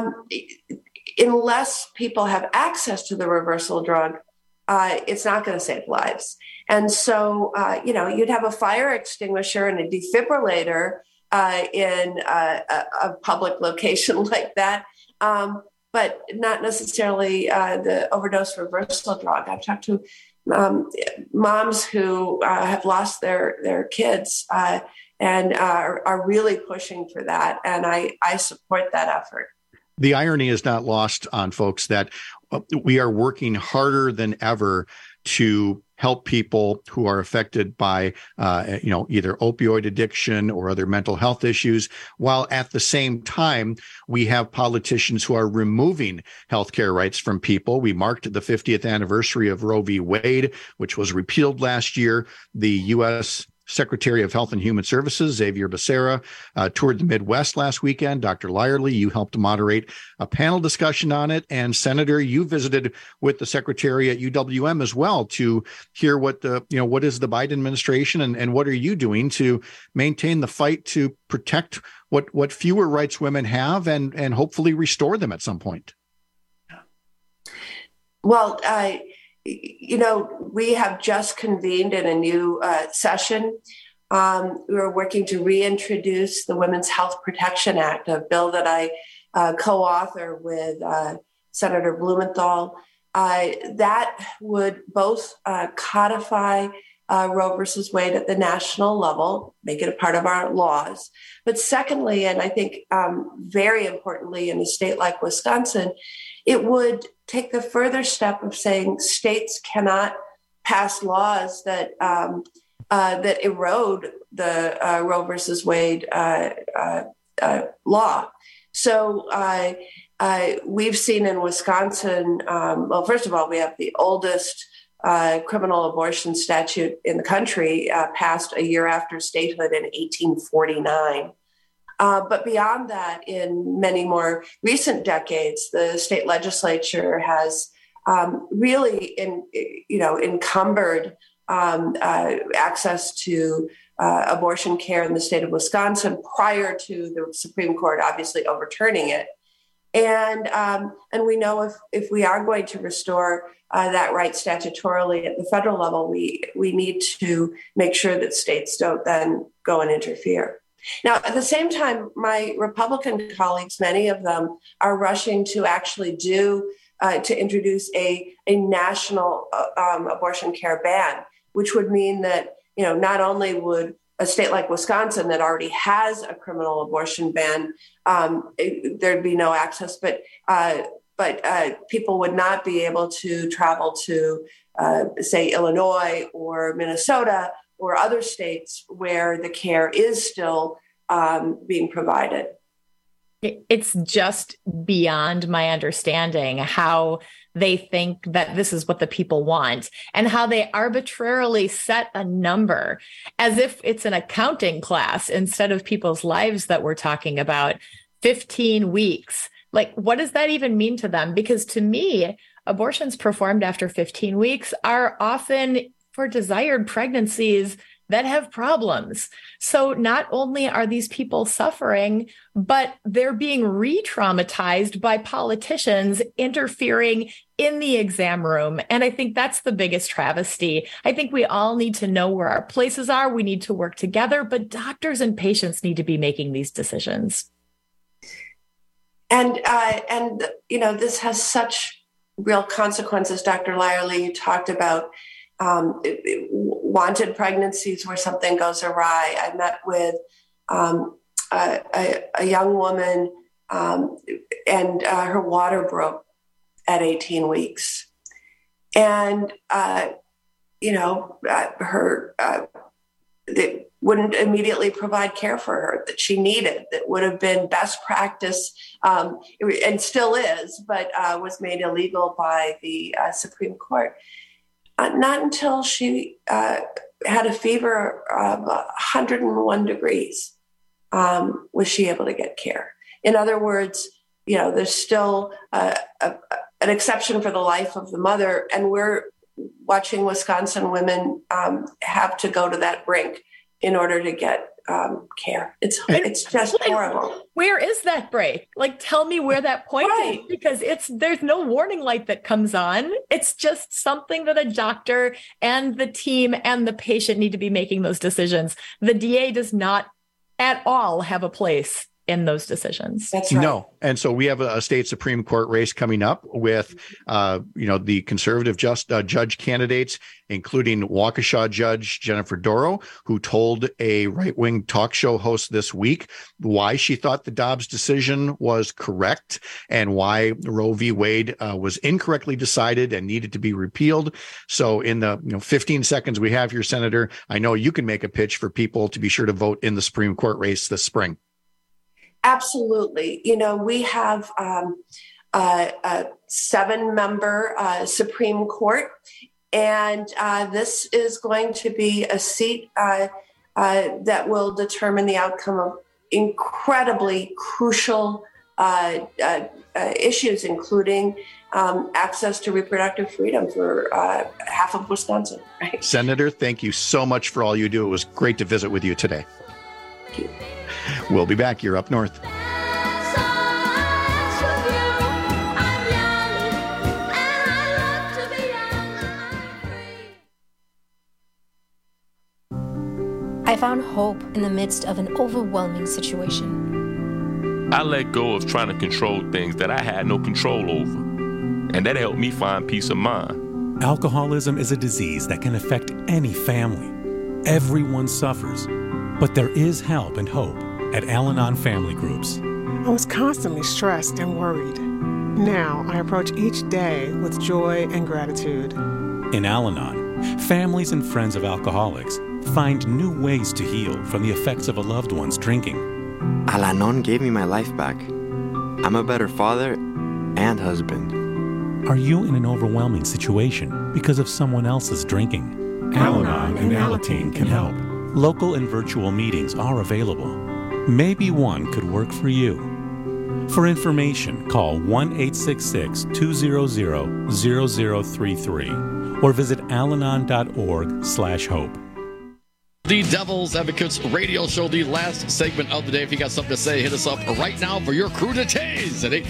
Unless people have access to the reversal drug, it's not going to save lives. And so, you'd have a fire extinguisher and a defibrillator in a public location like that, but not necessarily the overdose reversal drug. I've talked to moms who have lost their kids and are really pushing for that. And I support that effort. The irony is not lost on folks that we are working harder than ever to help people who are affected by, either opioid addiction or other mental health issues, while at the same time, we have politicians who are removing healthcare rights from people. We marked the 50th anniversary of Roe v. Wade, which was repealed last year. The U.S. Secretary of Health and Human Services, Xavier Becerra, toured the Midwest last weekend. Dr. Lyerly, you helped moderate a panel discussion on it. And Senator, you visited with the Secretary at UWM as well to hear what is the Biden administration and what are you doing to maintain the fight to protect what fewer rights women have and hopefully restore them at some point. Well, we have just convened in a new session. We're working to reintroduce the Women's Health Protection Act, a bill that I co-author with Senator Blumenthal. That would both codify Roe versus Wade at the national level, make it a part of our laws. But secondly, and I think very importantly in a state like Wisconsin, it would take the further step of saying states cannot pass laws that that erode the Roe versus Wade law. So we've seen in Wisconsin, well, first of all, we have the oldest criminal abortion statute in the country, passed a year after statehood in 1849. But beyond that, in many more recent decades, the state legislature has really encumbered access to abortion care in the state of Wisconsin prior to the Supreme Court obviously overturning it. And we know if we are going to restore that right statutorily at the federal level, we need to make sure that states don't then go and interfere. Now, at the same time, my Republican colleagues, many of them, are rushing to actually to introduce a national abortion care ban, which would mean that not only would a state like Wisconsin that already has a criminal abortion ban, there'd be no access, but people would not be able to travel to, say, Illinois or Minnesota or other states where the care is still being provided. It's just beyond my understanding how they think that this is what the people want and how they arbitrarily set a number as if it's an accounting class instead of people's lives that we're talking about. 15 weeks. Like, what does that even mean to them? Because to me, abortions performed after 15 weeks are often for desired pregnancies that have problems. So not only are these people suffering, but they're being re-traumatized by politicians interfering in the exam room. And I think that's the biggest travesty. I think we all need to know where our places are. We need to work together, but doctors and patients need to be making these decisions. And this has such real consequences. Dr. Lyerly, you talked about wanted pregnancies where something goes awry. I met with a young woman and her water broke at 18 weeks. And, they wouldn't immediately provide care for her that she needed, that would have been best practice, and still is, but was made illegal by the Supreme Court. Not until she had a fever of 101 degrees was she able to get care. In other words, there's still an exception for the life of the mother, and we're watching Wisconsin women have to go to that brink in order to get care. It's just horrible. Where is that break? Like, tell me where that point is, because there's no warning light that comes on. It's just something that a doctor and the team and the patient need to be making those decisions. The DA does not at all have a place in those decisions. That's right. No. And so we have a state Supreme Court race coming up with, the conservative judge candidates, including Waukesha Judge Jennifer Dorow, who told a right-wing talk show host this week why she thought the Dobbs decision was correct and why Roe v. Wade was incorrectly decided and needed to be repealed. So in the 15 seconds we have here, Senator, I know you can make a pitch for people to be sure to vote in the Supreme Court race this spring. Absolutely. We have a 7-member Supreme Court, and this is going to be a seat that will determine the outcome of incredibly crucial issues, including access to reproductive freedom for half of Wisconsin. Right? Senator, thank you so much for all you do. It was great to visit with you today. Thank you. We'll be back. You're up north. I found hope in the midst of an overwhelming situation. I let go of trying to control things that I had no control over, and that helped me find peace of mind. Alcoholism is a disease that can affect any family. Everyone suffers, but there is help and hope at Al-Anon Family Groups. I was constantly stressed and worried. Now I approach each day with joy and gratitude. In Al-Anon, families and friends of alcoholics find new ways to heal from the effects of a loved one's drinking. Al-Anon gave me my life back. I'm a better father and husband. Are you in an overwhelming situation because of someone else's drinking? Al-Anon and Alateen can help. Local and virtual meetings are available. Maybe one could work for you. For information, call 1-866-200-0033 or visit alanon.org/hope. The Devil's Advocates radio show, the last segment of the day. If you got something to say, hit us up right now for your cruditays at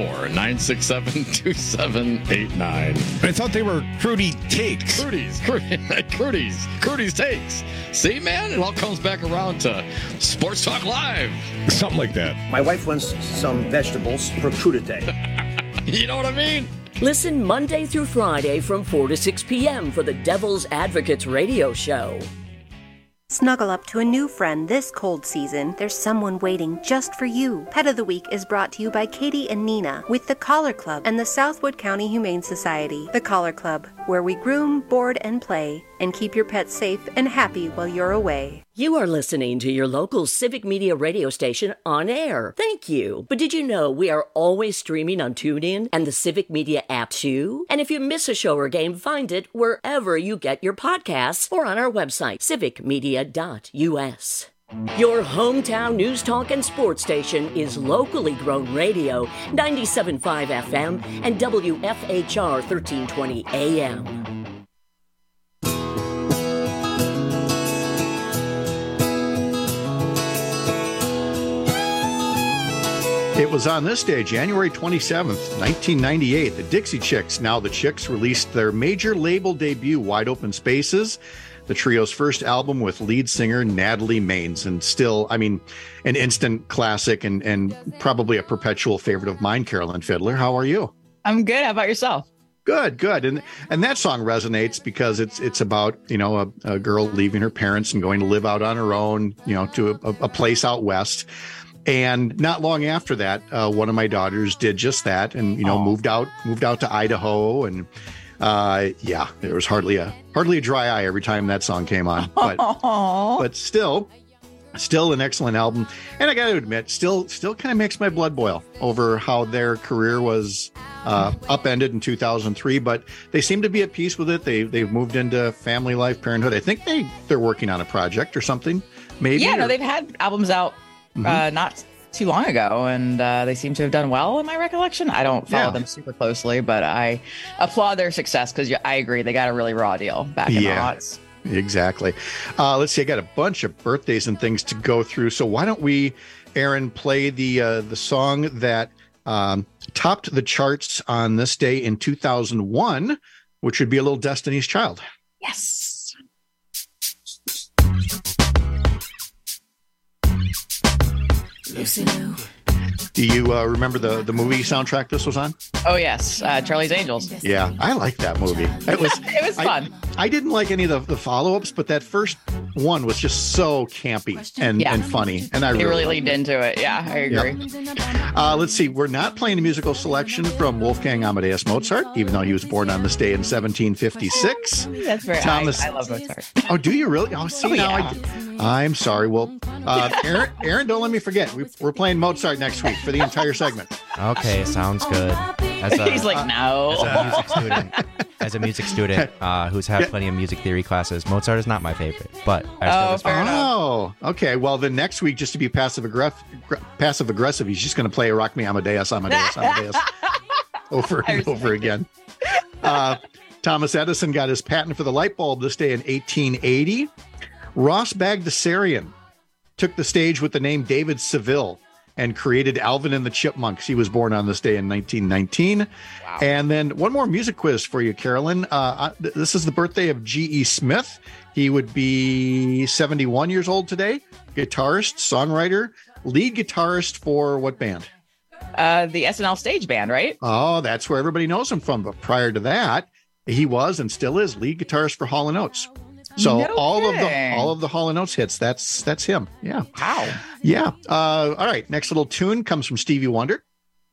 844-967-2789. I thought they were Crudy Takes. Crudy's Takes. See, man, it all comes back around to Sports Talk Live. Something like that. My wife wants some vegetables for crudité. You know what I mean? Listen Monday through Friday from 4 to 6 p.m. for the Devil's Advocates radio show. Snuggle up to a new friend this cold season. There's someone waiting just for you. Pet of the Week is brought to you by Katie and Nina with the Collar Club and the Southwood County Humane Society. The Collar Club, where we groom, board, and play, and keep your pets safe and happy while you're away. You are listening to your local Civic Media radio station on air. Thank you. But did you know we are always streaming on TuneIn and the Civic Media app too? And if you miss a show or game, find it wherever you get your podcasts or on our website, civicmedia.us. Your hometown news, talk, and sports station is locally grown radio, 97.5 FM and WFHR 1320 AM. It was on this day, January 27th, 1998, the Dixie Chicks, now the Chicks, released their major label debut, Wide Open Spaces, the trio's first album with lead singer Natalie Maines, and still, I mean, an instant classic and probably a perpetual favorite of mine, Carolyn Fiddler. How are you? I'm good. How about yourself? Good. And that song resonates because it's about, you know, a girl leaving her parents and going to live out on her own, you know, to a place out west. And not long after that, one of my daughters did just that, and moved out to Idaho, and there was hardly a dry eye every time that song came on. But still an excellent album, and I got to admit, still kind of makes my blood boil over how their career was upended in 2003. But they seem to be at peace with it. They've moved into family life, parenthood. I think they're working on a project or something. Maybe. Yeah, no, they've had albums out. Not too long ago, and they seem to have done well in my recollection. I don't follow them super closely, but I applaud their success because I agree they got a really raw deal back in the aughts. Exactly. Let's see, I got a bunch of birthdays and things to go through, so why don't we, Aaron, play the song that topped the charts on this day in 2001, which would be a little Destiny's Child. Yes. Do you remember the movie soundtrack this was on? Oh, yes. Charlie's Angels. Yeah, I like that movie. It was fun. I didn't like any of the follow-ups, but that first one was just so campy and funny. And I really leaned into it. Yeah, I agree. Yep. Let's see. We're not playing a musical selection from Wolfgang Amadeus Mozart, even though he was born on this day in 1756. That's very Thomas. I love Mozart. Oh, do you really? Oh, see, I'm sorry. Well, Aaron, don't let me forget. We're playing Mozart next week for the entire segment. Okay, sounds good. He's like, no. As a music student who's had plenty of music theory classes, Mozart is not my favorite, but I still okay. Well, then next week, just to be passive aggressive, he's just going to play Rock Me Amadeus over and over again. Thomas Edison got his patent for the light bulb this day in 1880. Ross Bagdasarian took the stage with the name David Seville and created Alvin and the Chipmunks. He was born on this day in 1919. Wow. And then one more music quiz for you, Carolyn. This is the birthday of G.E. Smith. He would be 71 years old today. Guitarist, songwriter, lead guitarist for what band? The SNL stage band, right? Oh, that's where everybody knows him from. But prior to that, he was and still is lead guitarist for Hall & Oates. So all of the Hall & Oates hits, that's him. Yeah. Wow. Yeah. All right. Next little tune comes from Stevie Wonder.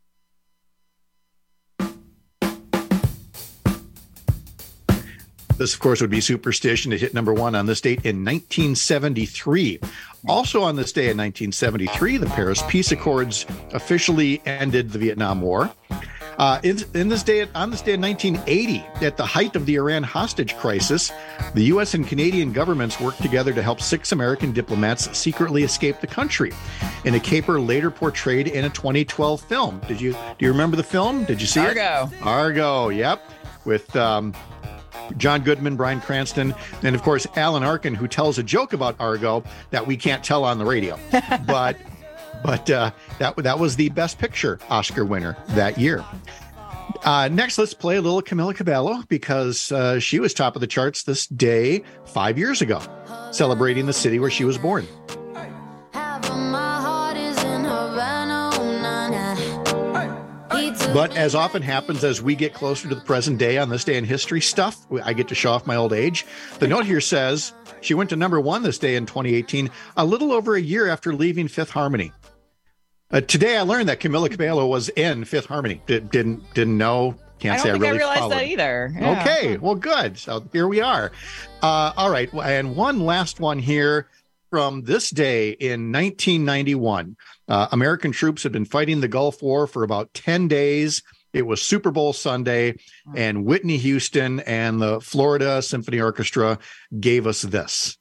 This, of course, would be Superstition. It hit number one on this date in 1973. Also on this day in 1973, the Paris Peace Accords officially ended the Vietnam War. On this day in 1980, at the height of the Iran hostage crisis, the U.S. and Canadian governments worked together to help 6 American diplomats secretly escape the country, in a caper later portrayed in a 2012 film. Do you remember the film? Did you see it? Argo, yep, with John Goodman, Bryan Cranston, and of course Alan Arkin, who tells a joke about Argo that we can't tell on the radio, but that was the Best Picture Oscar winner that year. Next, let's play a little Camila Cabello, because she was top of the charts this day 5 years ago, celebrating the city where she was born. Half of my heart is in Havana, he took But as often happens as we get closer to the present day on this day in history stuff, I get to show off my old age. The note here says she went to number 1 this day in 2018, a little over a year after leaving Fifth Harmony. Today I learned that Camila Cabello was in Fifth Harmony. Didn't know. Can't say I really realized followed that either. Yeah. Okay, well, good. So here we are. All right, and one last one here from this day in 1991. American troops had been fighting the Gulf War for about 10 days. It was Super Bowl Sunday, and Whitney Houston and the Florida Symphony Orchestra gave us this.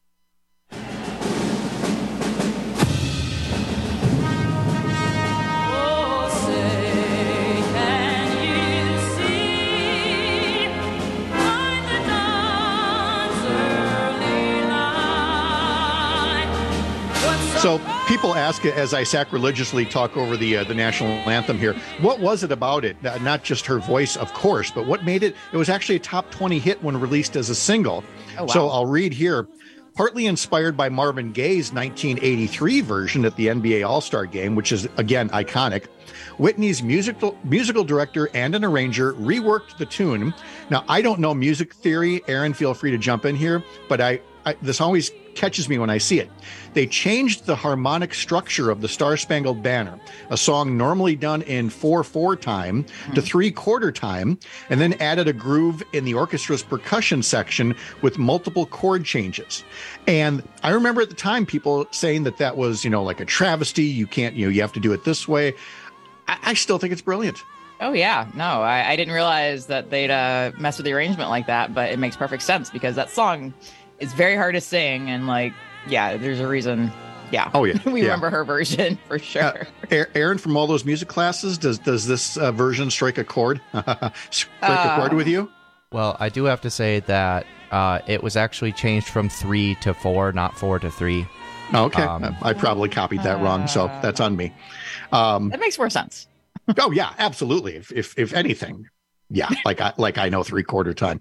So people ask, as I sacrilegiously talk over the national anthem here, what was it about it? Not just her voice, of course, but what made it? It was actually a top 20 hit when released as a single. Oh, wow. So I'll read here. Partly inspired by Marvin Gaye's 1983 version at the NBA All-Star Game, which is, again, iconic, Whitney's musical director and an arranger reworked the tune. Now, I don't know music theory. Aaron, feel free to jump in here, but this always catches me when I see it. They changed the harmonic structure of the Star-Spangled Banner, a song normally done in 4/4 time to 3/4 time, and then added a groove in the orchestra's percussion section with multiple chord changes. And I remember at the time people saying that was, like a travesty. You can't, you have to do it this way. I still think it's brilliant. Oh, yeah. No, I didn't realize that they'd mess with the arrangement like that, but it makes perfect sense because that song is very hard to sing. And there's a reason. Yeah. Oh, yeah. We remember her version for sure. Aaron, from all those music classes, does this version strike a chord? A chord with you? Well, I do have to say that it was actually changed from 3 to 4, not 4 to 3. Oh, okay. I probably copied that wrong, so that's on me. That makes more sense. Oh, yeah, absolutely. If anything, yeah, like I know 3/4 time.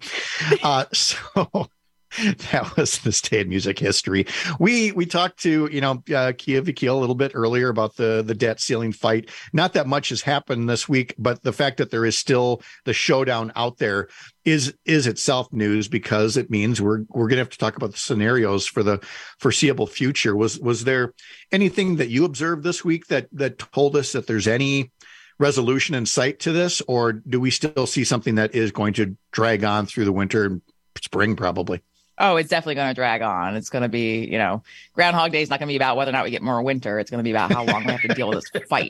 So that was this day in music history. We talked to Kia Vakil a little bit earlier about the debt ceiling fight. Not that much has happened this week, but the fact that there is still the showdown out there is itself news, because it means we're going to have to talk about the scenarios for the foreseeable future. Was there anything that you observed this week that told us that there's any resolution in sight to this, or do we still see something that is going to drag on through the winter and spring probably? Oh, it's definitely going to drag on. It's going to be, Groundhog Day is not going to be about whether or not we get more winter. It's going to be about how long we have to deal with this fight.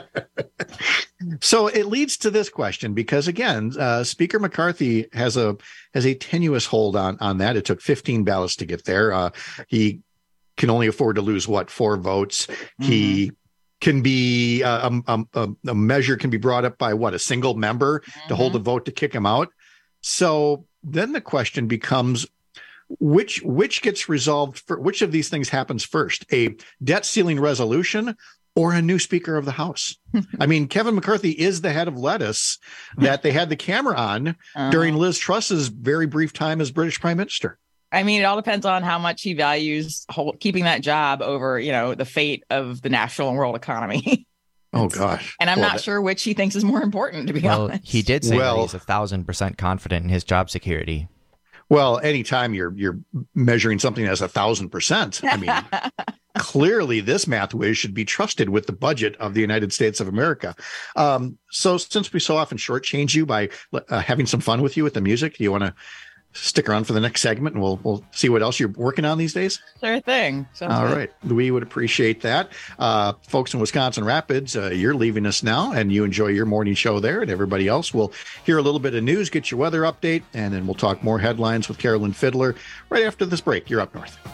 So it leads to this question, because again, Speaker McCarthy has a tenuous hold on that. It took 15 ballots to get there. He can only afford to lose 4 votes. Mm-hmm. He can be a measure can be brought up by a single member to hold a vote to kick him out. So then the question becomes, which gets resolved for which of these things happens first, a debt ceiling resolution or a new Speaker of the House? I mean, Kevin McCarthy is the head of lettuce that they had the camera on during Liz Truss's very brief time as British Prime Minister. I mean, it all depends on how much he values keeping that job over, the fate of the national and world economy. Oh, gosh. And I'm not sure which he thinks is more important, to be honest. He did say that he's 1,000% confident in his job security. Well, anytime you're measuring something as 1,000%, I mean, clearly this math whiz should be trusted with the budget of the United States of America. So since we so often shortchange you by having some fun with you with the music, do you want to stick around for the next segment and we'll see what else you're working on these days? Sure thing. All right. We would appreciate that. Folks in Wisconsin Rapids, you're leaving us now, and you enjoy your morning show there, and everybody else will hear a little bit of news, get your weather update, and then we'll talk more headlines with Carolyn Fiddler right after this break. You're up north.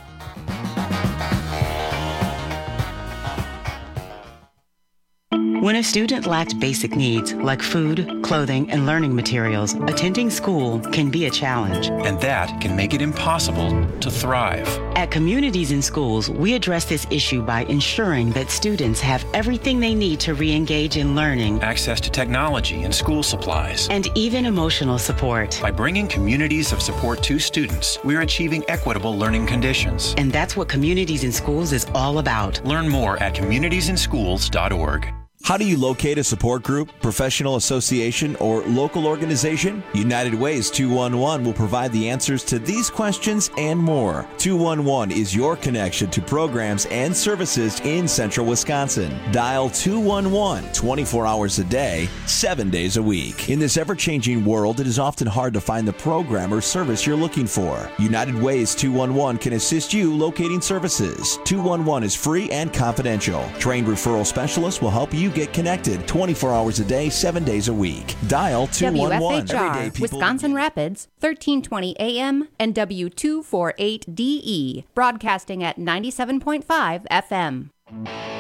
When a student lacks basic needs like food, clothing, and learning materials, attending school can be a challenge. And that can make it impossible to thrive. At Communities in Schools, we address this issue by ensuring that students have everything they need to re-engage in learning, access to technology and school supplies, and even emotional support. By bringing communities of support to students, we're achieving equitable learning conditions. And that's what Communities in Schools is all about. Learn more at communitiesinschools.org. How do you locate a support group, professional association, or local organization? United Ways 211 will provide the answers to these questions and more. 211 is your connection to programs and services in central Wisconsin. Dial 211 24 hours a day, 7 days a week. In this ever-changing world, it is often hard to find the program or service you're looking for. United Ways 211 can assist you locating services. 211 is free and confidential. Trained referral specialists will help you get connected 24 hours a day, 7 days a week. Dial 211. WFHR, Wisconsin Rapids, 1320 AM and W248DE, broadcasting at 97.5 FM.